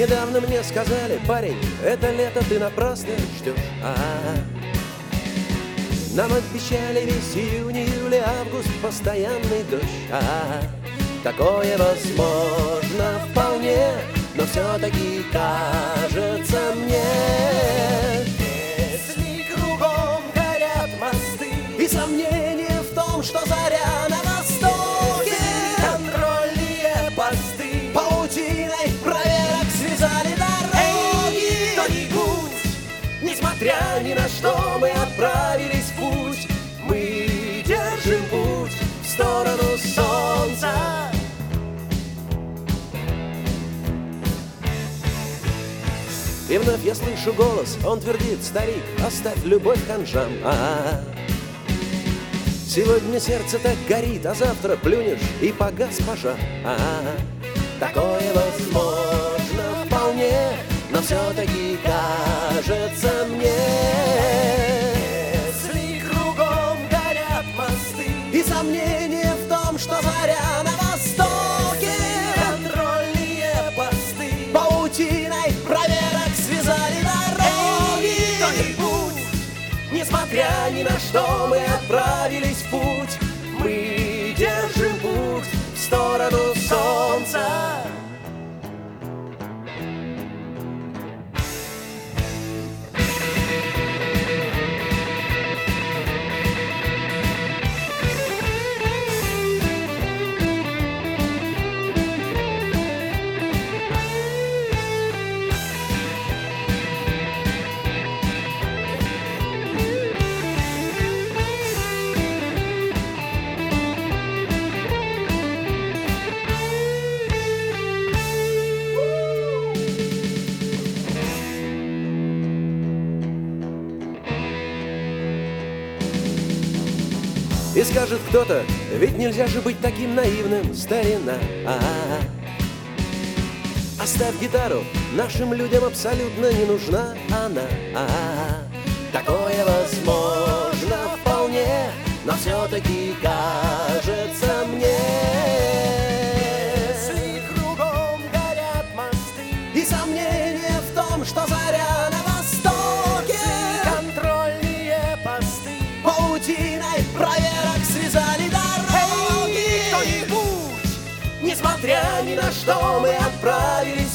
Недавно мне сказали: парень, это лето ты напрасно ждешь. Нам обещали весь июнь, июль, август, постоянный дождь. Такое возможно вполне, но все-таки кажется мне, если кругом горят мосты и сомнения в том, что заря на востоке, контрольные посты паутиной проверок связали дороги. Кто-нибудь, несмотря ни на что, мы отправились в путь. Мы держим путь в сторону солнца. И вновь я слышу голос, он твердит: старик, оставь любовь ханжам. Сегодня сердце так горит, а завтра плюнешь и погас пожар. Такое возможно вполне, но все-таки кажется мне, если кругом горят мосты и сомнения в том, что заря на востоке, контрольные посты паутиной проверок связали дороги. Кто-нибудь, несмотря ни на что, мы отправились в путь. Мы держим путь в сторону солнца. И скажет кто-то: ведь нельзя же быть таким наивным, старина. Оставь гитару, нашим людям абсолютно не нужна она. Такое возможно вполне, но все-таки кажется мне, если кругом горят мосты и сомнения в том, что заря на востоке, контрольные посты паутиной проверок связали дороги. Кто-нибудь, несмотря ни на что, мы отправились